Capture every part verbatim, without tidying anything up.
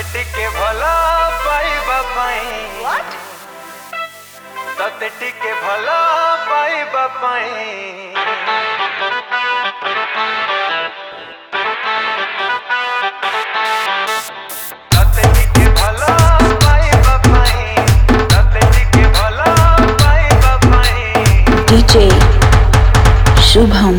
टिके भला पाइबा पाई What? तते टिके भला पाइबा पाई तते टिके भला पाइबा पाई तते टिके भला पाइबा पाई D J Shubham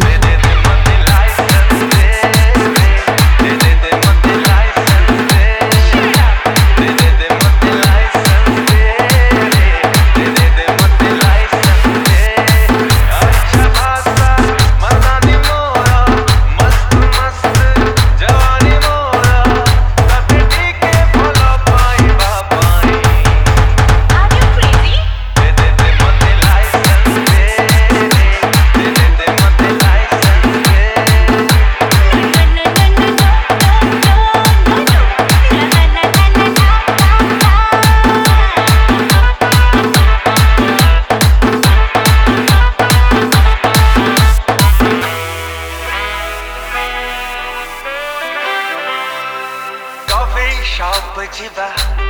शॉप जीवा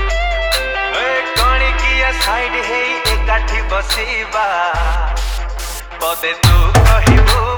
कणी किया साइड है एकाठी बसीबा पदे तू कहिबू